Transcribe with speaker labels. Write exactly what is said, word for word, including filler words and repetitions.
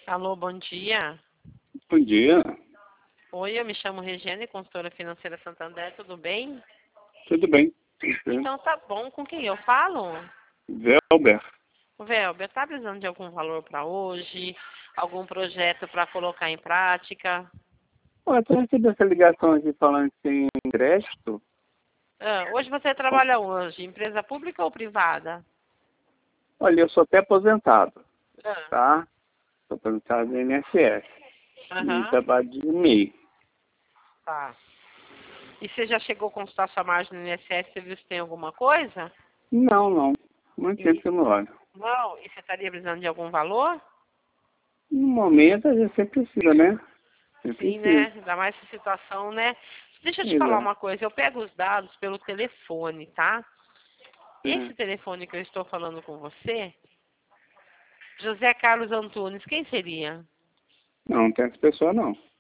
Speaker 1: Alô, bom dia.
Speaker 2: Bom dia,
Speaker 1: Oi, eu me chamo Regiane, consultora financeira Santander, tudo bem?
Speaker 2: tudo bem?
Speaker 1: Então tá bom, com quem eu falo?
Speaker 2: Velber,
Speaker 1: Velber, tá precisando de algum valor para hoje? Algum projeto para colocar em prática?
Speaker 2: eu tô recebendo essa ligação aqui falando que tem crédito.
Speaker 1: Ah, hoje você trabalha onde? Empresa pública ou privada?
Speaker 2: Olha, eu sou até aposentado,
Speaker 1: Ah,
Speaker 2: tá? Sou aposentado do I N S S e
Speaker 1: aham,
Speaker 2: trabalho de M E I.
Speaker 1: tá. E você já chegou a consultar sua margem no I N S S, você viu se tem alguma coisa?
Speaker 2: Não, não, muito tempo
Speaker 1: E,
Speaker 2: que eu não olho.
Speaker 1: não, e você estaria precisando de algum valor?
Speaker 2: No momento a gente sempre precisa, né? Sempre
Speaker 1: Sim, né?
Speaker 2: precisa.
Speaker 1: Ainda mais essa situação, né? Deixa eu te falar
Speaker 2: Exato.
Speaker 1: uma coisa, eu pego os dados pelo telefone, tá?
Speaker 2: É.
Speaker 1: Esse telefone que eu estou falando com você, José Carlos Antunes, quem seria?
Speaker 2: Não, não tem essa pessoa não.